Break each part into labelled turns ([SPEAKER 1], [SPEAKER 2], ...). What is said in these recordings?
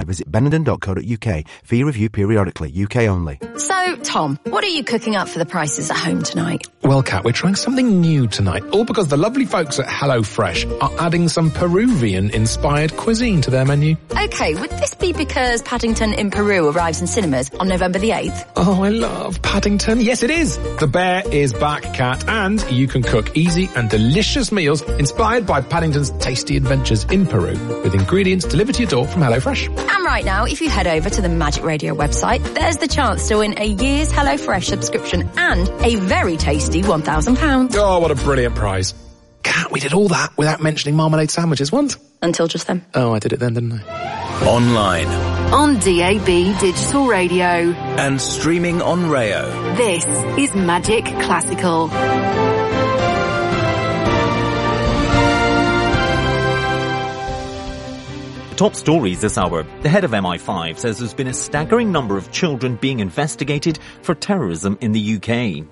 [SPEAKER 1] Visit benenden.co.uk. Fee review periodically. UK only.
[SPEAKER 2] So, Tom, what are you cooking up for the prices at home tonight?
[SPEAKER 3] Well, Kat, we're trying something new tonight, all because the lovely folks at HelloFresh are adding some Peruvian-inspired cuisine to their menu.
[SPEAKER 2] Okay, would this be because Paddington in Peru arrives in cinemas on November the 8th?
[SPEAKER 3] Oh, I love Paddington. Yes, it is. The bear is back, Kat, and you can cook easy and delicious meals inspired by Paddington's tasty adventures in Peru with ingredients delivered to your door from HelloFresh.
[SPEAKER 2] And right now, if you head over to the Magic Radio website, there's the chance to win a year's HelloFresh subscription and a very tasty £1,000.
[SPEAKER 3] Oh, what a brilliant prize. Kat, we did all that without mentioning marmalade sandwiches once.
[SPEAKER 2] Until just then.
[SPEAKER 3] Oh, I did it then, didn't I?
[SPEAKER 4] Online.
[SPEAKER 5] On DAB Digital Radio.
[SPEAKER 4] And streaming on Rayo.
[SPEAKER 5] This is Magic Classical.
[SPEAKER 6] Top stories this hour. The head of MI5 says there's been a staggering number of children being investigated for terrorism in the UK.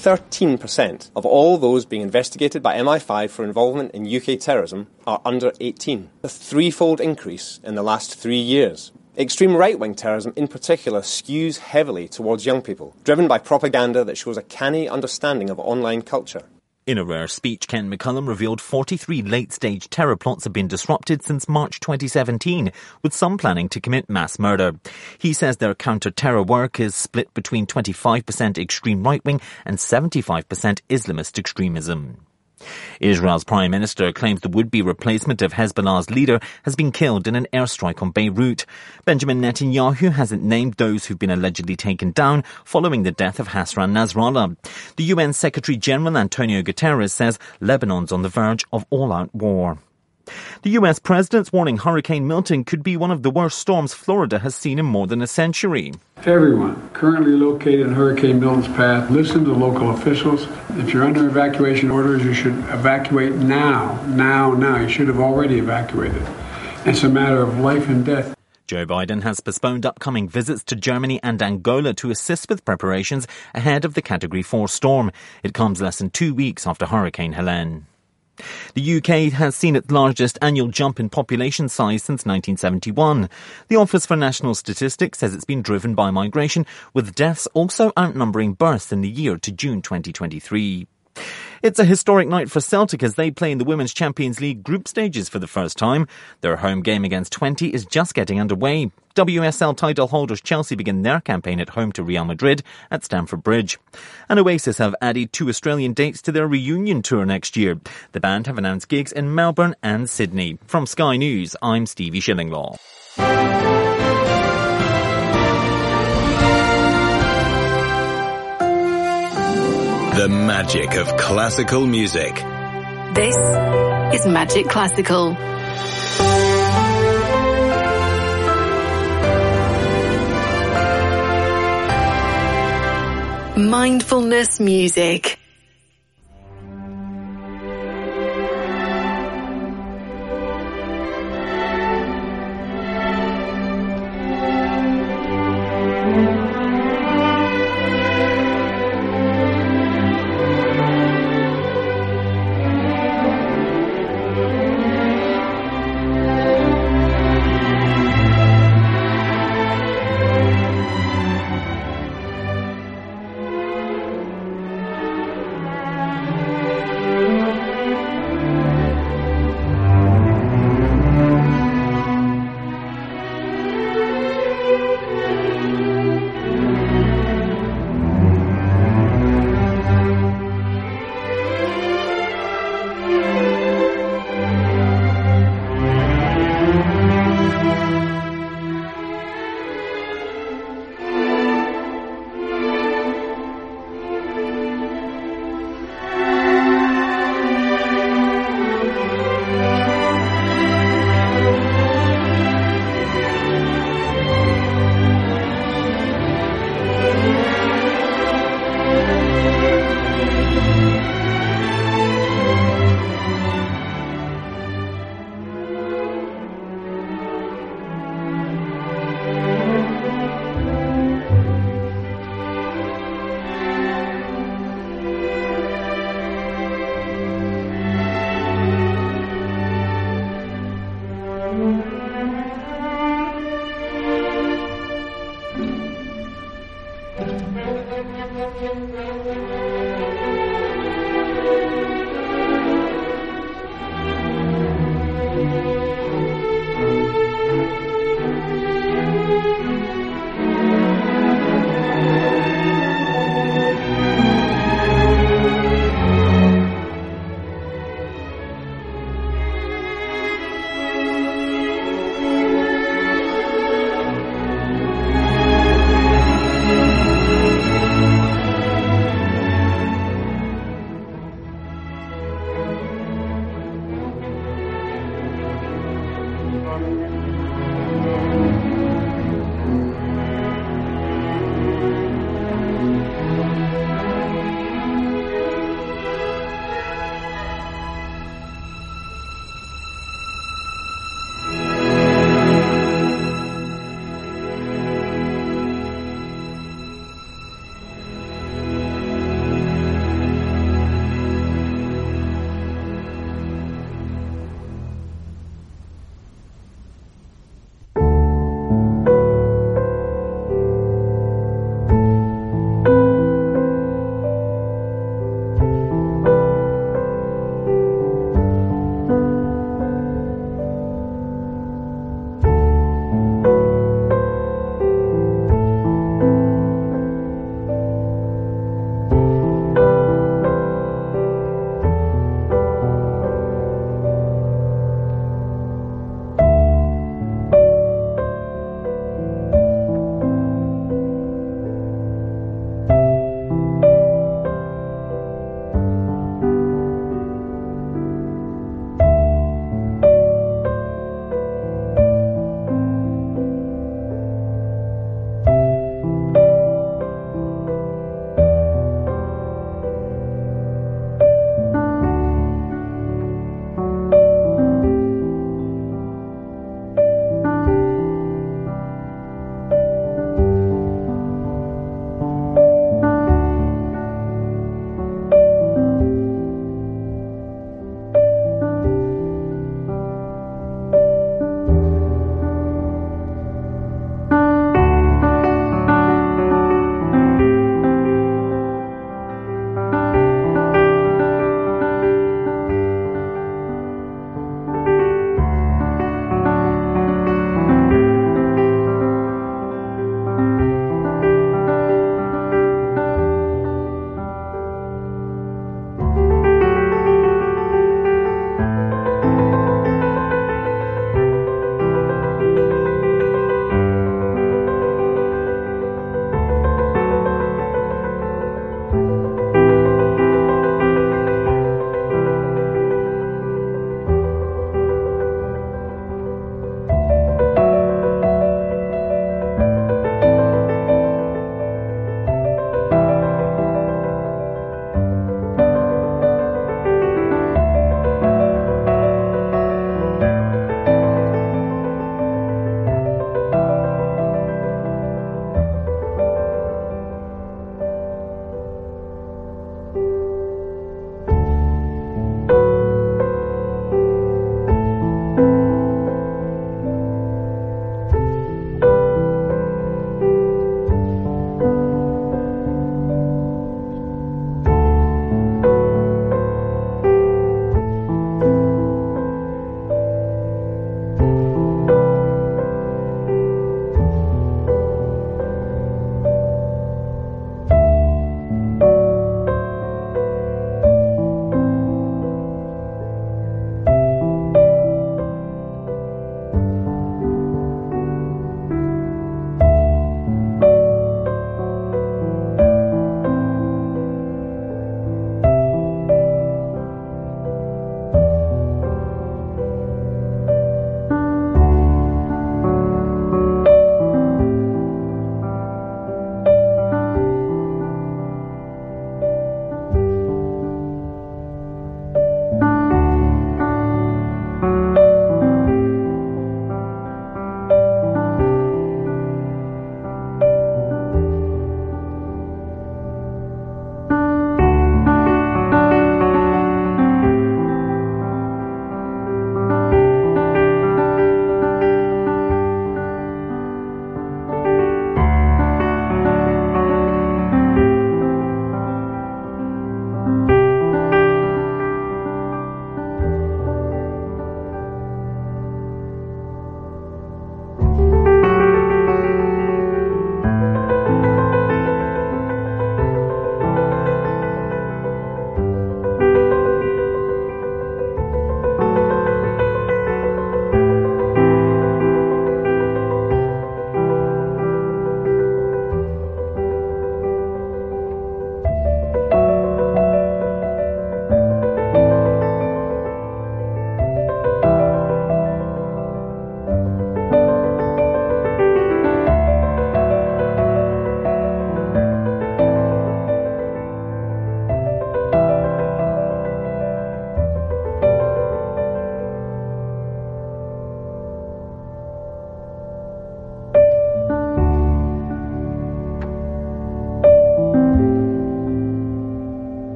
[SPEAKER 7] 13% of all those being investigated by MI5 for involvement in UK terrorism are under 18. A threefold increase in the last 3 years. Extreme right-wing terrorism in particular skews heavily towards young people, driven by propaganda that shows a canny understanding of online culture.
[SPEAKER 6] In a rare speech, Ken McCullum revealed 43 late-stage terror plots have been disrupted since March 2017, with some planning to commit mass murder. He says their counter-terror work is split between 25% extreme right-wing and 75% Islamist extremism. Israel's Prime Minister claims the would-be replacement of Hezbollah's leader has been killed in an airstrike on Beirut. Benjamin Netanyahu hasn't named those who've been allegedly taken down following the death of Hassan Nasrallah. The UN Secretary-General Antonio Guterres says Lebanon's on the verge of all-out war. The US president's warning Hurricane Milton could be one of the worst storms Florida has seen in more than a century.
[SPEAKER 8] Everyone currently located in Hurricane Milton's path, listen to local officials. If you're under evacuation orders, you should evacuate now. You should have already evacuated. It's a matter of life and death.
[SPEAKER 6] Joe Biden has postponed upcoming visits to Germany and Angola to assist with preparations ahead of the Category 4 storm. It comes less than 2 weeks after Hurricane Helene. The UK has seen its largest annual jump in population size since 1971. The Office for National Statistics says it's been driven by migration, with deaths also outnumbering births in the year to June 2023. It's a historic night for Celtic as they play in the Women's Champions League group stages for the first time. Their home game against Twente is just getting underway. WSL title holders Chelsea begin their campaign at home to Real Madrid at Stamford Bridge. And Oasis have added 2 Australian dates to their reunion tour next year. The band have announced gigs in Melbourne and Sydney. From Sky News, I'm Stevie Shillinglaw.
[SPEAKER 4] The magic of classical music.
[SPEAKER 5] This is Magic Classical. Mindfulness music.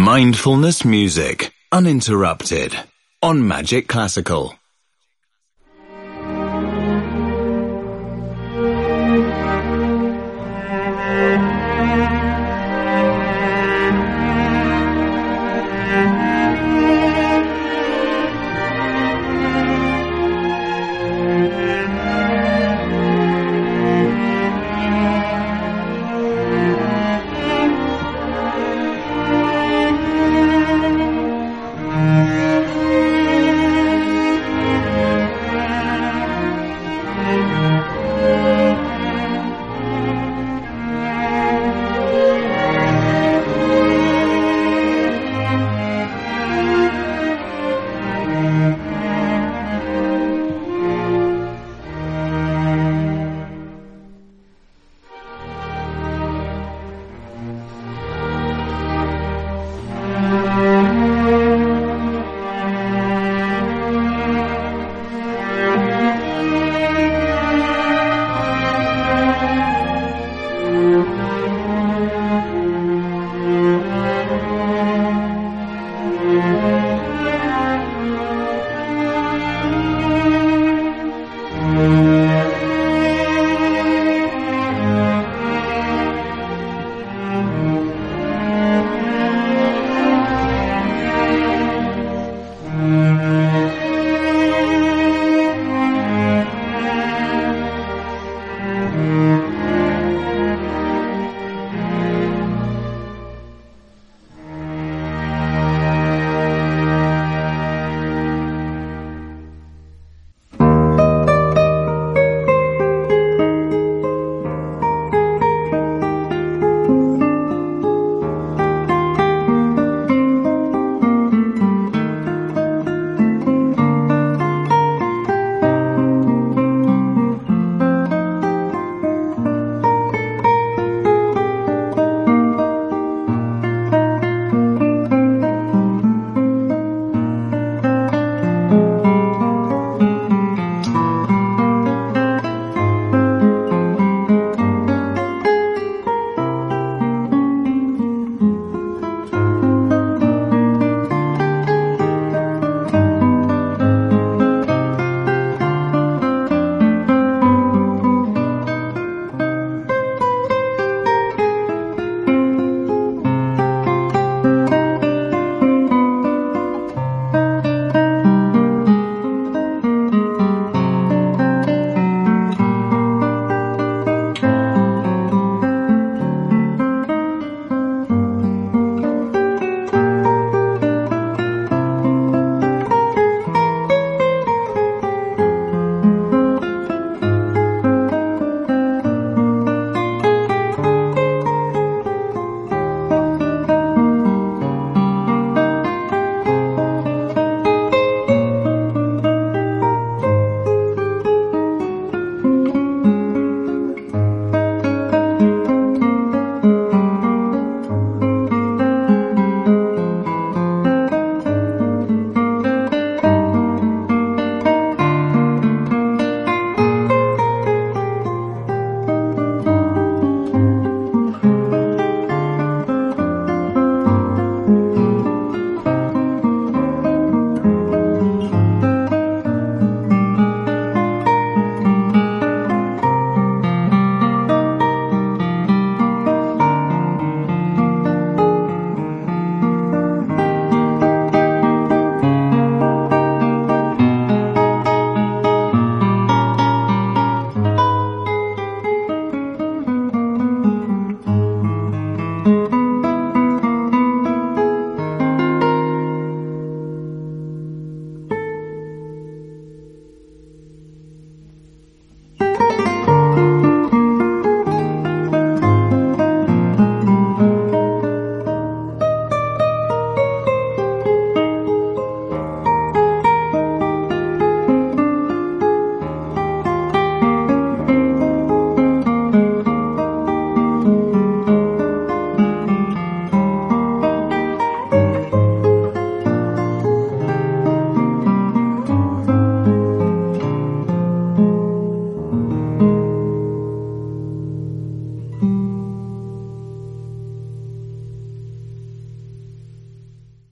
[SPEAKER 4] Mindfulness music, uninterrupted, on Magic Classical.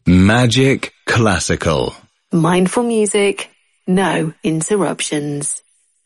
[SPEAKER 4] Magic Classical.
[SPEAKER 5] Mindful music, no interruptions.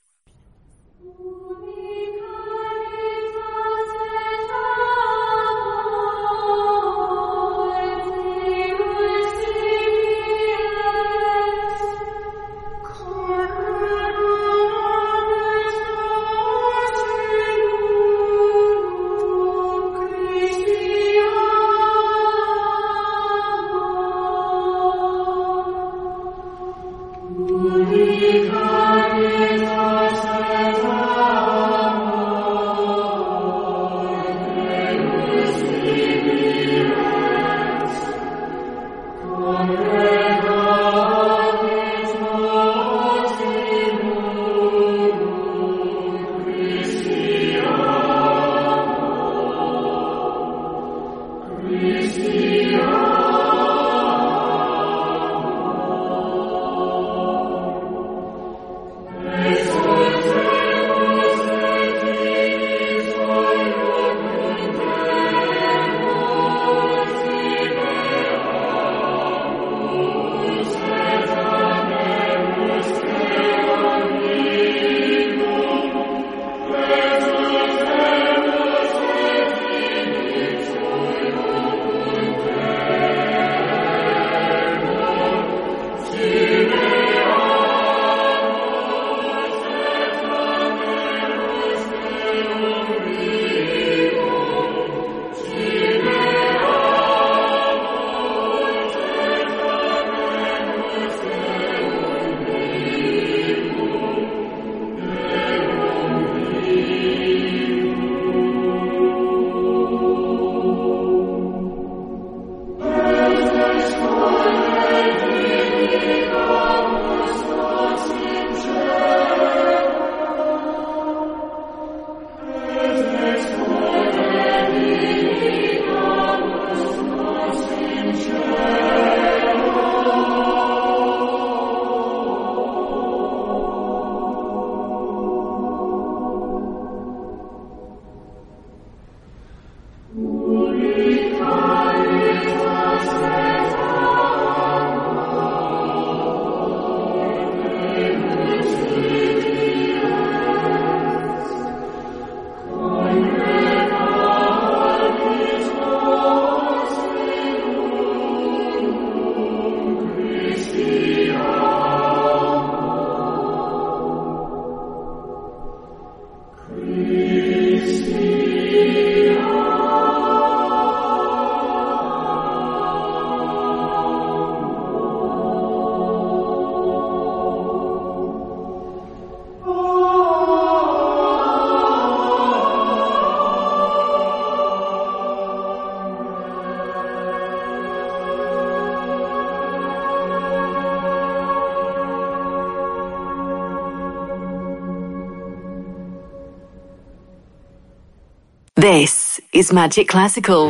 [SPEAKER 5] This is Magic Classical,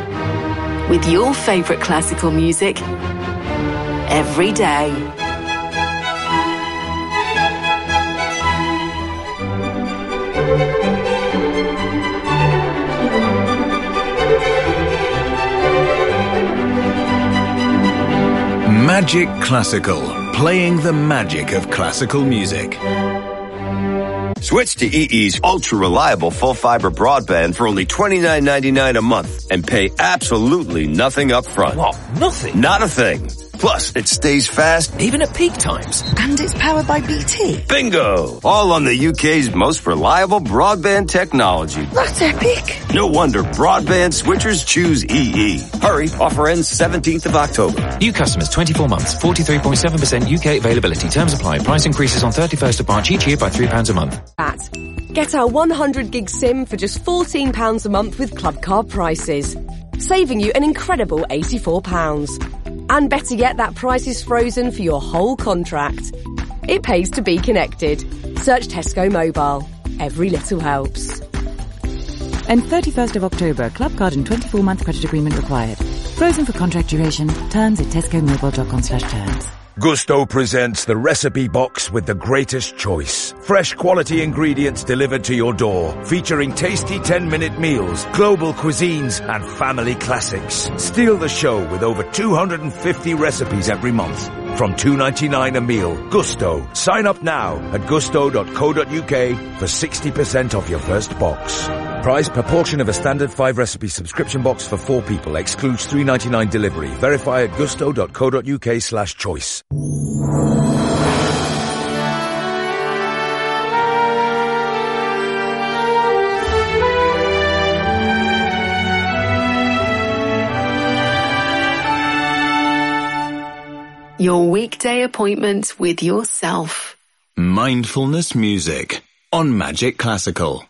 [SPEAKER 5] with your favourite classical music every day.
[SPEAKER 4] Magic Classical, playing the magic of classical music.
[SPEAKER 9] Switch to EE's ultra-reliable full-fiber broadband for only $29.99 a month and pay absolutely nothing up front.
[SPEAKER 10] What? Nothing?
[SPEAKER 9] Not a thing. Plus, it stays fast.
[SPEAKER 10] Even at peak times.
[SPEAKER 11] And it's powered by BT.
[SPEAKER 9] Bingo! All on the UK's most reliable broadband technology.
[SPEAKER 11] That's epic.
[SPEAKER 9] No wonder broadband switchers choose EE. Hurry, offer ends 17th of October.
[SPEAKER 10] New customers, 24 months, 43.7% UK availability. Terms apply. Price increases on 31st of March each year by £3 a month.
[SPEAKER 12] Get our 100 gig SIM for just £14 a month with Club Card prices, saving you an incredible £84. And better yet, that price is frozen for your whole contract. It pays to be connected. Search Tesco Mobile. Every little helps.
[SPEAKER 13] And 31st of October, Club Card and 24-month credit agreement required. Frozen for contract duration. Terms at tescomobile.com/terms.
[SPEAKER 14] Gusto presents the recipe box with the greatest choice. Fresh quality ingredients delivered to your door, featuring tasty 10-minute meals, global cuisines, and family classics. Steal the show with over 250 recipes every month. From $2.99 a meal. Gusto. Sign up now at gusto.co.uk for 60% off your first box. Price per portion of a standard 5-recipe subscription box for 4 people. Excludes $3.99 delivery. Verify at gusto.co.uk/choice.
[SPEAKER 5] Your weekday appointment with yourself.
[SPEAKER 4] Mindfulness music on Magic Classical.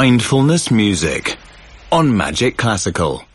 [SPEAKER 4] Mindfulness Music on Magic Classical.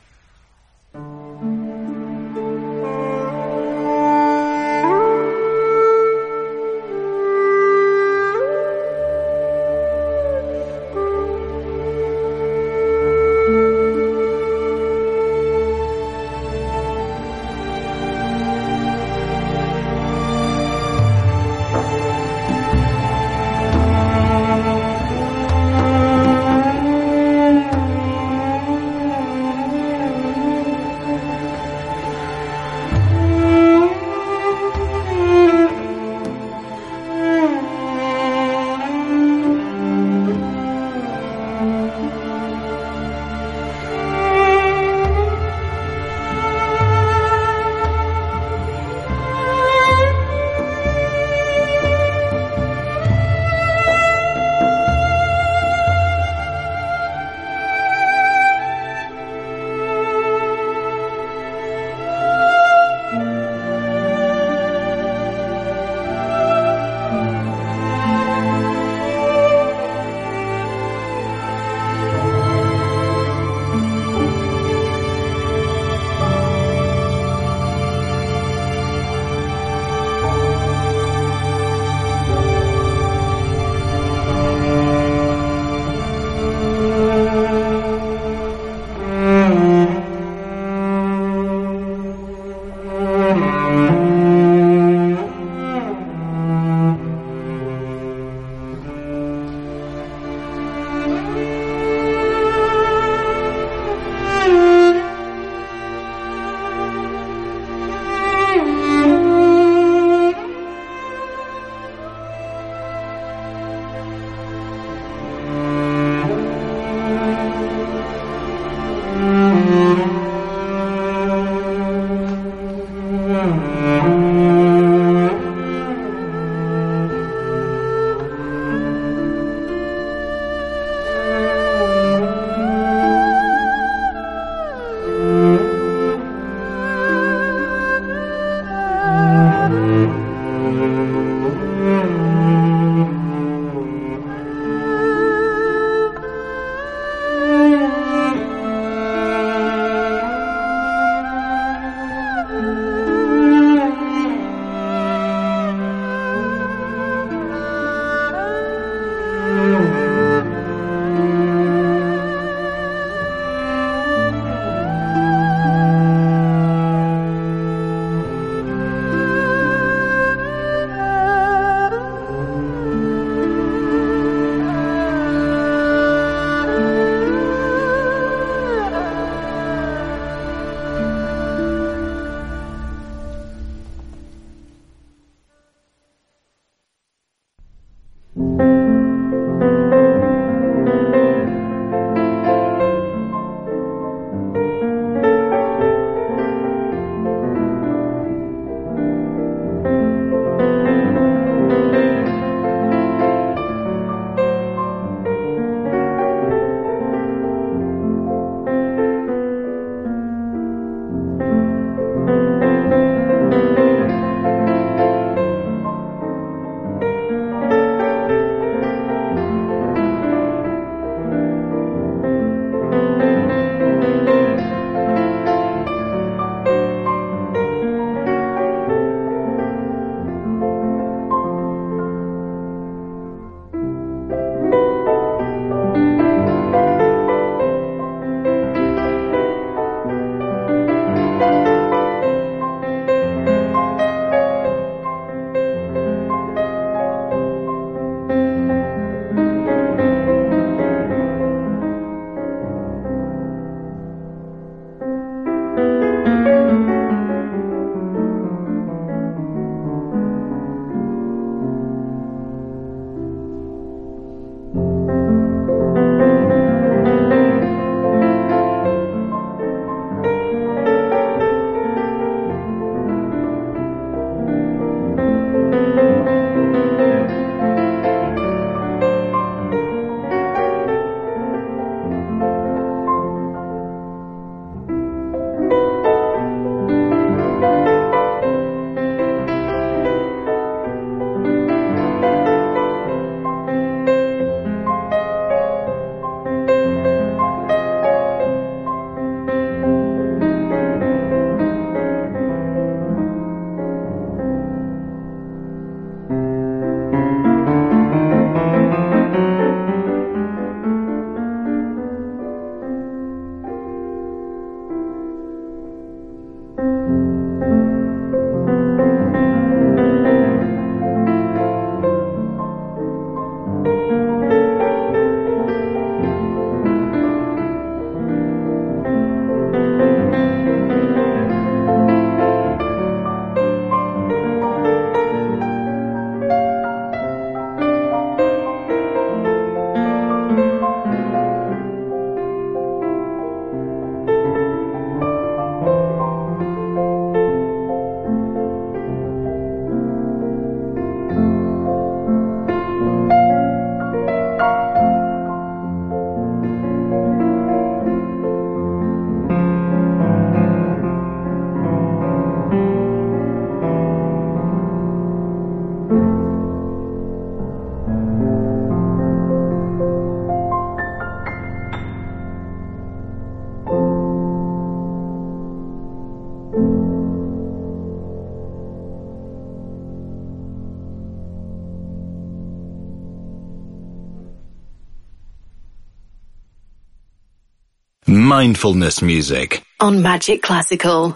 [SPEAKER 4] Mindfulness music.
[SPEAKER 5] On Magic Classical.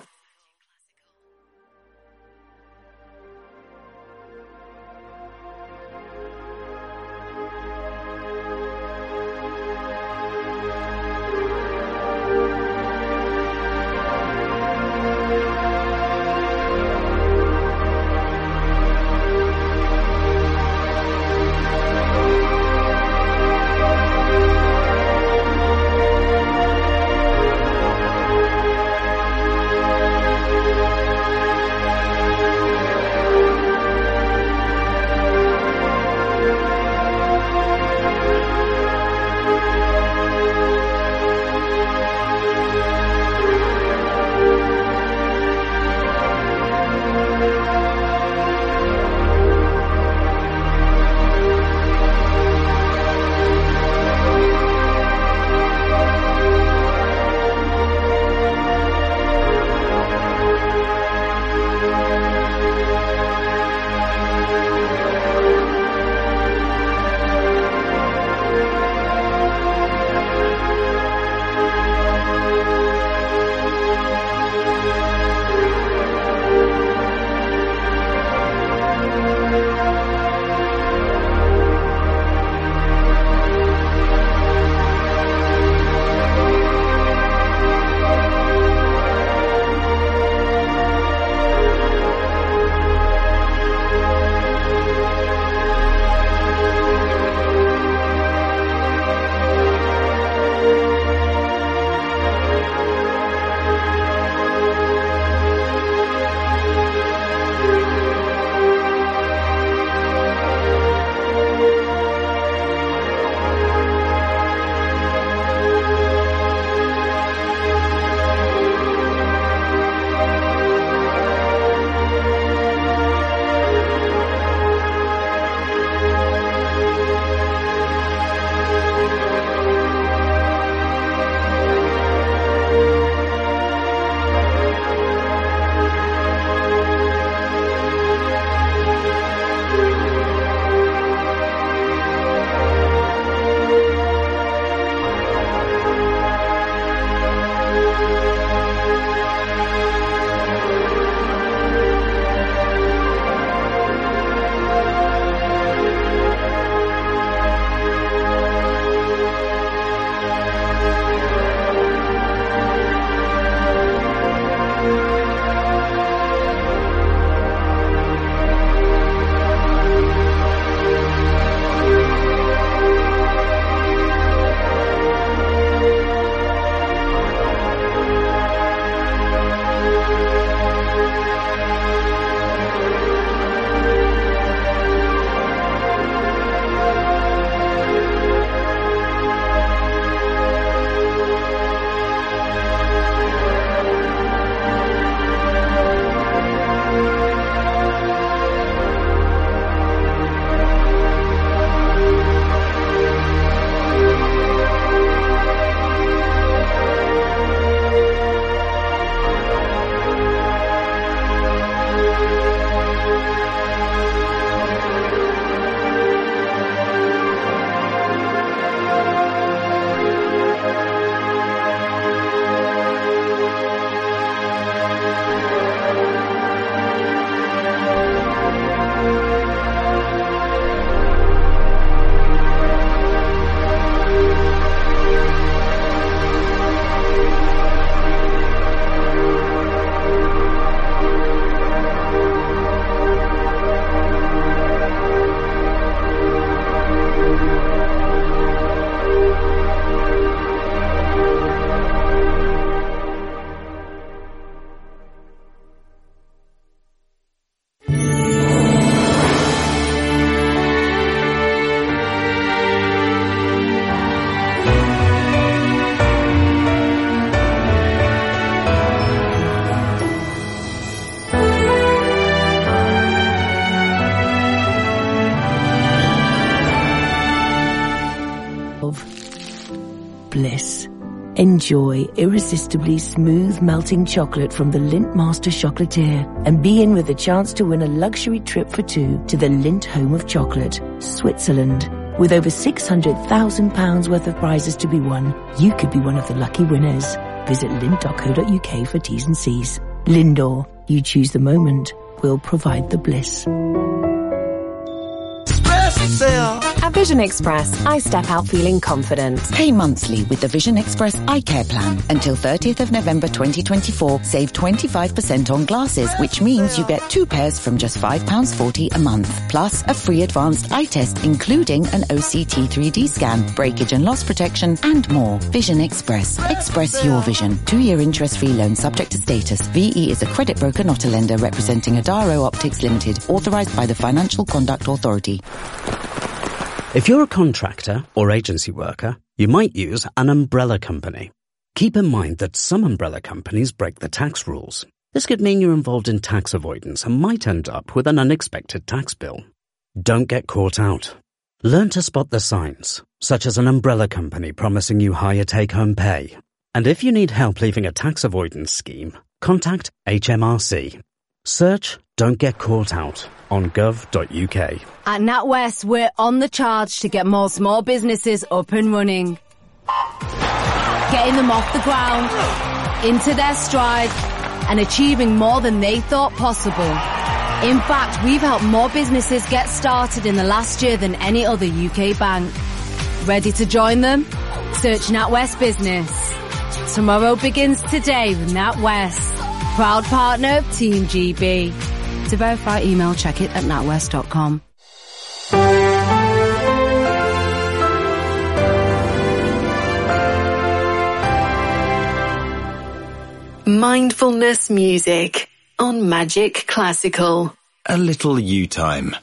[SPEAKER 15] bliss. Enjoy irresistibly smooth melting chocolate from the Lindt Master Chocolatier and be in with a chance to win a luxury trip for two to the Lindt Home of Chocolate, Switzerland. With over £600,000 worth of prizes to be won, you could be one of the lucky winners. Visit lind.co.uk for T's and C's. Lindor, you choose the moment, we'll provide the bliss.
[SPEAKER 16] At Vision Express, I step out feeling confident.
[SPEAKER 17] Pay monthly with the Vision Express Eye Care Plan. Until 30th of November 2024, save 25% on glasses, which means you get 2 pairs from just £5.40 a month. Plus, a free advanced eye test, including an OCT 3D scan, breakage and loss protection, and more. Vision Express. Express your vision. 2-year interest-free loan subject to status. VE is a credit broker, not a lender, representing Adaro Optics Limited, authorised by the Financial Conduct Authority.
[SPEAKER 18] If you're a contractor or agency worker, you might use an umbrella company. Keep in mind that some umbrella companies break the tax rules. This could mean you're involved in tax avoidance and might end up with an unexpected tax bill. Don't get caught out. Learn to spot the signs, such as an umbrella company promising you higher take-home pay. And if you need help leaving a tax avoidance scheme, contact HMRC. Search Don't Get Caught Out on gov.uk.
[SPEAKER 19] At NatWest, we're on the charge to get more small businesses up and running. Getting them off the ground, into their stride, and achieving more than they thought possible. In fact, we've helped more businesses get started in the last year than any other UK bank. Ready to join them? Search NatWest Business. Tomorrow begins today with NatWest. Proud partner of Team GB. To verify, email check it at natwest.com.
[SPEAKER 5] Mindfulness music on Magic Classical.
[SPEAKER 4] A little you time.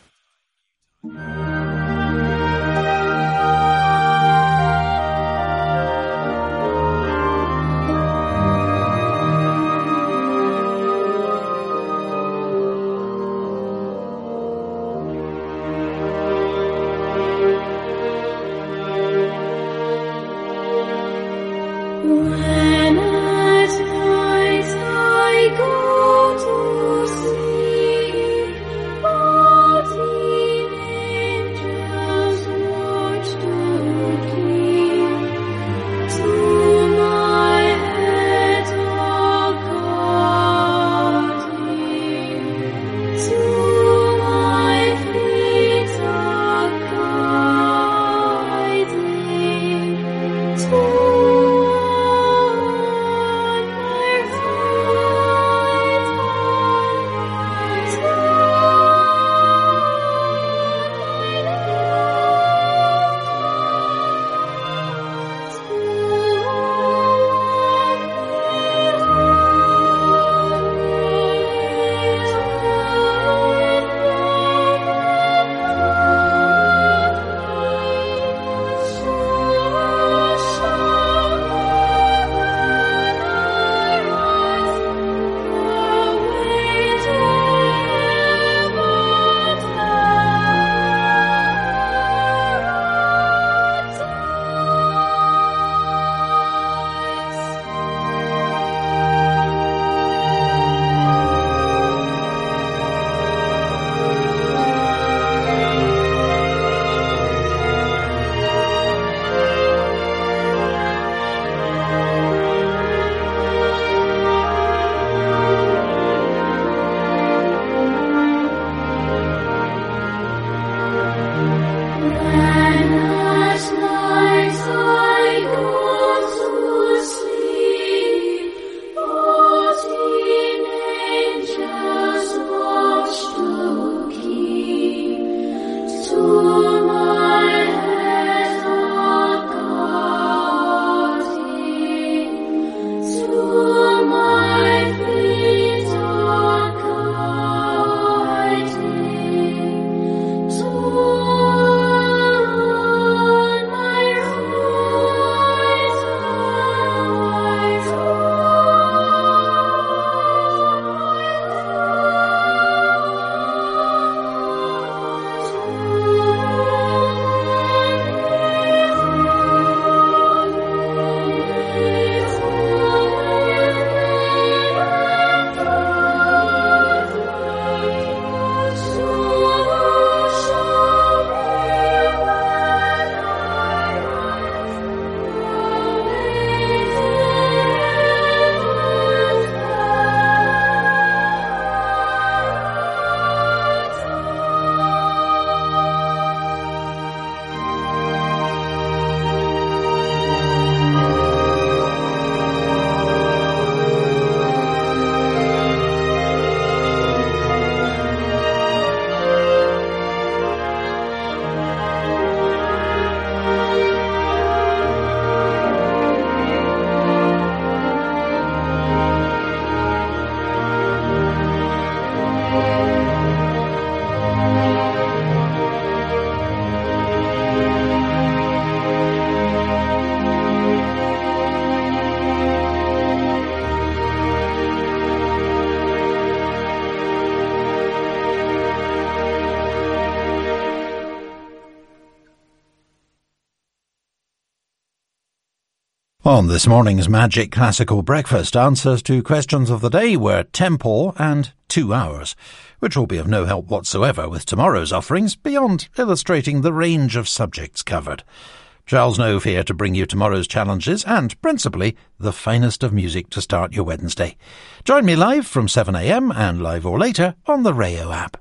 [SPEAKER 20] On this morning's Magic Classical Breakfast, answers to questions of the day were tempo and 2 hours, which will be of no help whatsoever with tomorrow's offerings beyond illustrating the range of subjects covered. Charles Nove here to bring you tomorrow's challenges and, principally, the finest of music to start your Wednesday. Join me live from 7 a.m. and live or later on the Rayo app.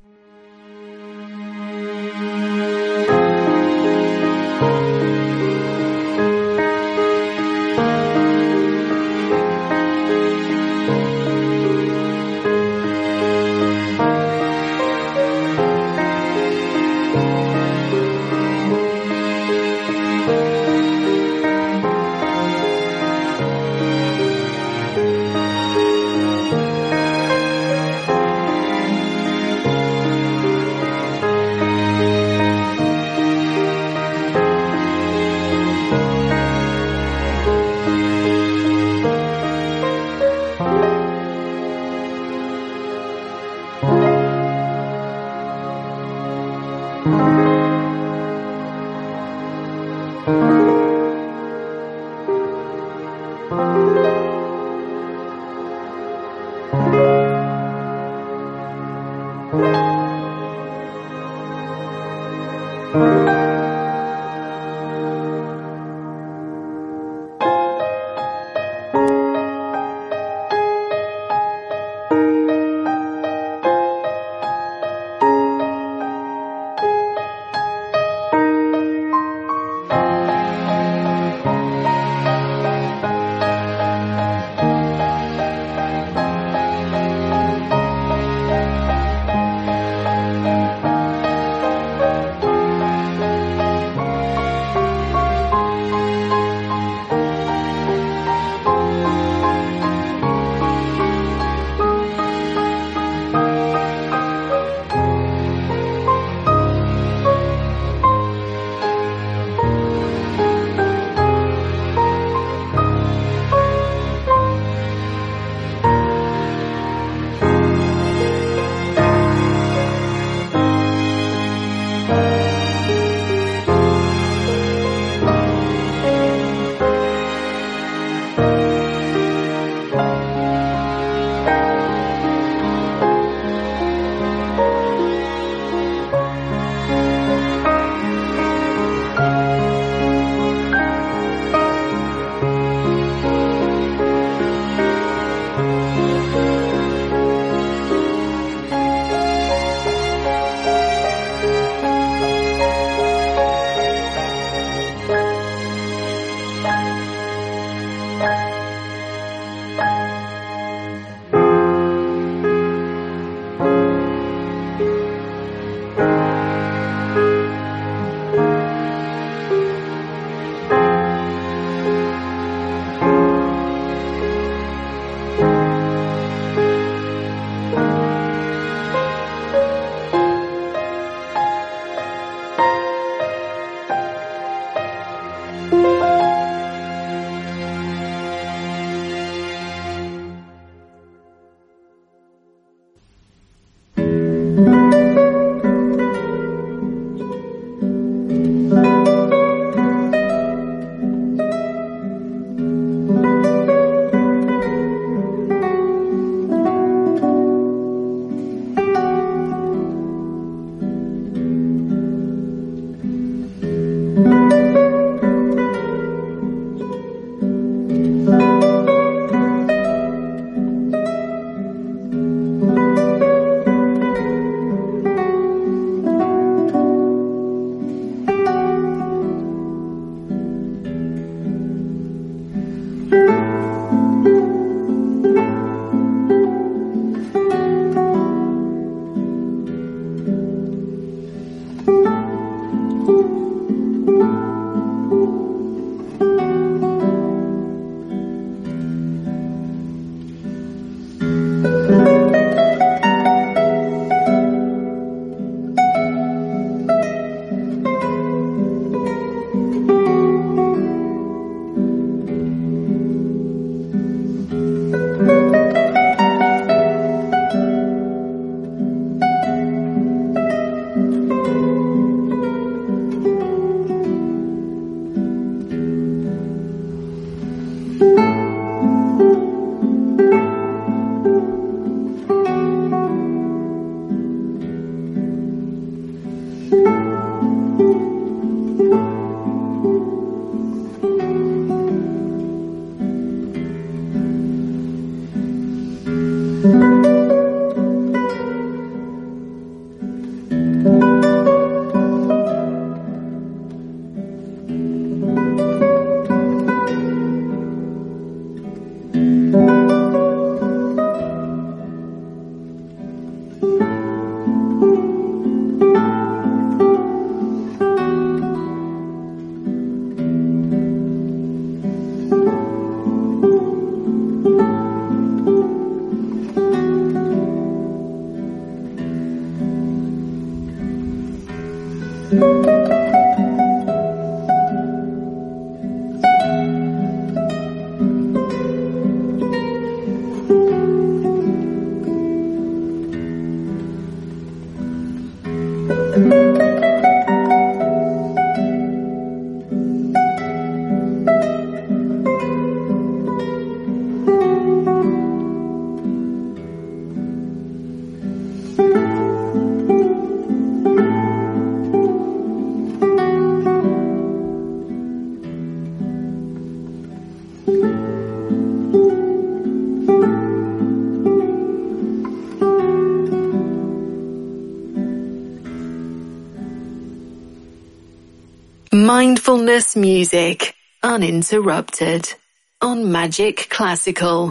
[SPEAKER 5] Mindfulness music, uninterrupted, on Magic Classical.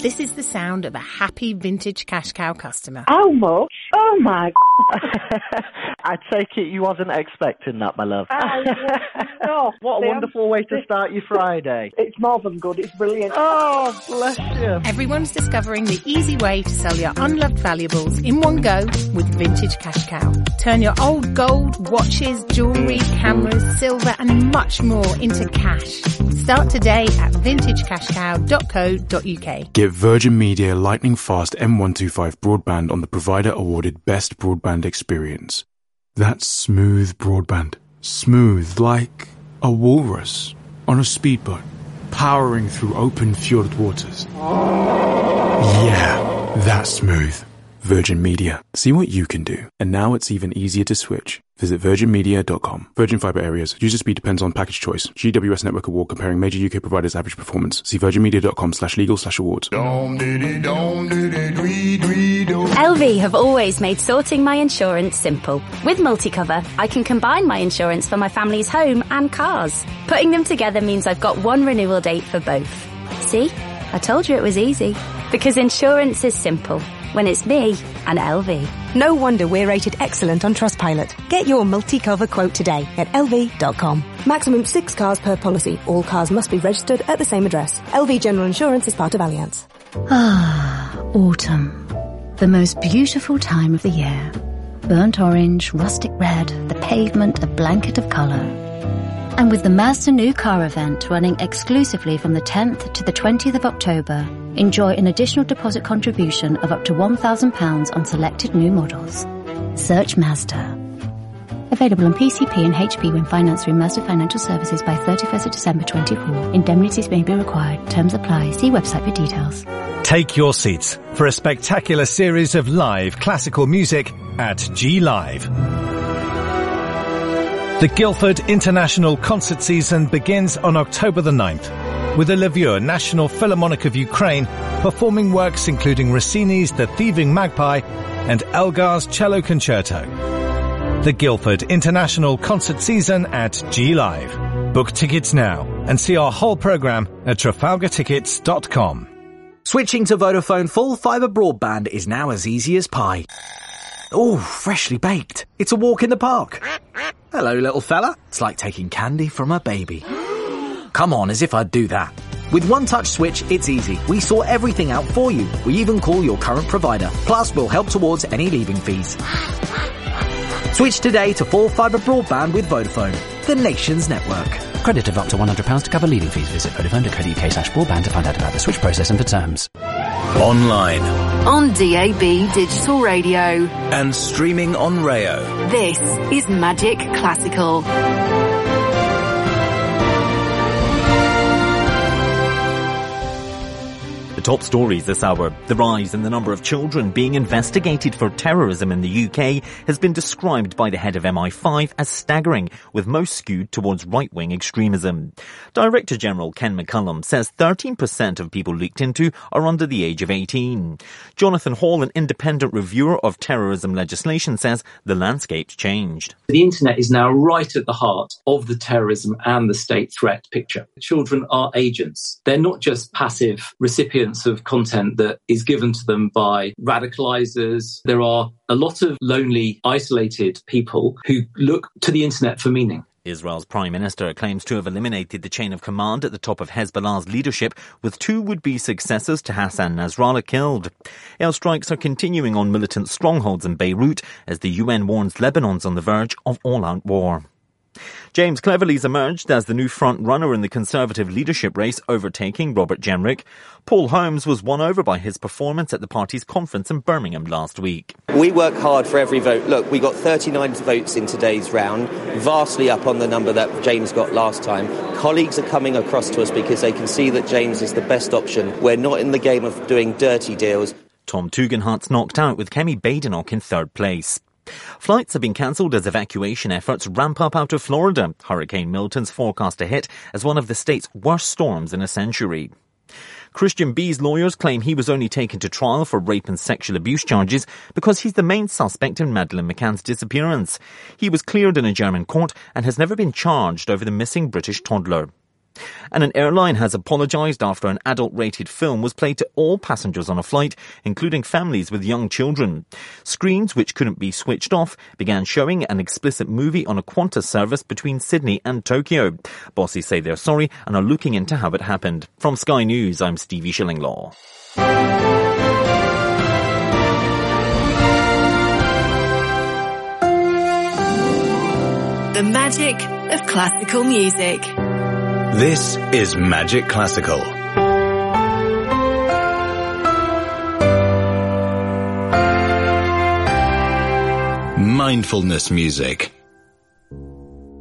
[SPEAKER 21] This is the sound of a happy vintage cash cow customer.
[SPEAKER 22] How much? Oh my
[SPEAKER 23] I take it you wasn't expecting that, my love.
[SPEAKER 22] No.
[SPEAKER 23] What a wonderful way to start your Friday.
[SPEAKER 22] It's more than good, it's brilliant.
[SPEAKER 23] Oh, bless you.
[SPEAKER 21] Everyone's discovering the easy way to sell your unloved valuables in one go with Vintage Cash Cow. Turn your old gold, watches, jewellery, cameras, silver and much more into cash. Start today at vintagecashcow.co.uk.
[SPEAKER 24] Get Virgin Media lightning fast M125 broadband on the provider awarded Best Broadband Experience. That's smooth broadband. Smooth like a walrus on a speedboat, powering through open fjord waters. Yeah, that's smooth. Virgin Media. See what you can do. And now it's even easier to switch. Visit virginmedia.com. Virgin Fibre areas. User speed depends on package choice. GWS Network Award comparing major UK providers' average performance. See virginmedia.com/legal/awards.
[SPEAKER 25] LV have always made sorting my insurance simple. With MultiCover, I can combine my insurance for my family's home and cars. Putting them together means I've got one renewal date for both. See? I told you it was easy. Because insurance is simple. When it's me and LV.
[SPEAKER 26] No wonder we're rated excellent on Trustpilot. Get your multi-cover quote today at lv.com. Maximum 6 cars per policy. All cars must be registered at the same address. LV General Insurance is part of Allianz.
[SPEAKER 27] Ah, autumn. The most beautiful time of the year. Burnt orange, rustic red, the pavement a blanket of colour. And with the Mazda New Car event running exclusively from the 10th to the 20th of October, enjoy an additional deposit contribution of up to £1,000 on selected new models. Search Mazda. Available on PCP and HP when financed through Mazda Financial Services by 31st of December 24. Indemnities may be required. Terms apply. See website for details.
[SPEAKER 28] Take your seats for a spectacular series of live classical music at G Live. The Guildford International Concert Season begins on October the 9th, with the Lviv National Philharmonic of Ukraine performing works including Rossini's The Thieving Magpie and Elgar's Cello Concerto. The Guildford International Concert Season at G Live. Book tickets now and see our whole programme at trafalgartickets.com.
[SPEAKER 29] Switching to Vodafone full fibre broadband is now as easy as pie. Oh, freshly baked. It's a walk in the park. Hello, little fella. It's like taking candy from a baby. Come on, as if I'd do that. With One Touch Switch, it's easy. We sort everything out for you. We even call your current provider. Plus, we'll help towards any leaving fees. Switch today to full fibre broadband with Vodafone, the nation's network.
[SPEAKER 18] Credit of up to £100 to cover leaving fees. Visit vodafone.co.uk/broadband to find out about the switch process and for terms.
[SPEAKER 4] Online.
[SPEAKER 5] On DAB Digital Radio.
[SPEAKER 4] And streaming on Rayo.
[SPEAKER 5] This is Magic Classical.
[SPEAKER 6] The top stories this hour. The rise in the number of children being investigated for terrorism in the UK has been described by the head of MI5 as staggering, with most skewed towards right-wing extremism. Director General Ken McCullum says 13% of people looked into are under the age of 18. Jonathan Hall, an independent reviewer of terrorism legislation, says the landscape's changed.
[SPEAKER 30] The internet is now right at the heart of the terrorism and the state threat picture. Children are agents. They're not just passive recipients of content that is given to them by radicalizers. There are a lot of lonely, isolated people who look to the internet for meaning.
[SPEAKER 6] Israel's Prime Minister claims to have eliminated the chain of command at the top of Hezbollah's leadership, with 2 would-be successors to Hassan Nasrallah killed. Airstrikes are continuing on militant strongholds in Beirut as the UN warns Lebanon's on the verge of all-out war. James Cleverly's emerged as the new front-runner in the Conservative leadership race, overtaking Robert Jenrick. Paul Holmes was won over by his performance at the party's conference in Birmingham last week.
[SPEAKER 31] We work hard for every vote. Look, we got 39 votes in today's round, vastly up on the number that James got last time. Colleagues are coming across to us because they can see that James is the best option. We're not in the game of doing dirty deals.
[SPEAKER 6] Tom Tugendhat's knocked out, with Kemi Badenoch in third place. Flights have been cancelled as evacuation efforts ramp up out of Florida. Hurricane Milton's forecast to hit as one of the state's worst storms in a century. Christian B's lawyers claim he was only taken to trial for rape and sexual abuse charges because he's the main suspect in Madeleine McCann's disappearance. He was cleared in a German court and has never been charged over the missing British toddler. And an airline has apologised after an adult-rated film was played to all passengers on a flight, including families with young children. Screens which couldn't be switched off began showing an explicit movie on a Qantas service between Sydney and Tokyo. Bosses say they're sorry and are looking into how it happened. From Sky News, I'm Stevie Shillinglaw.
[SPEAKER 5] The magic of classical music.
[SPEAKER 4] This is Magic Classical. Mindfulness music.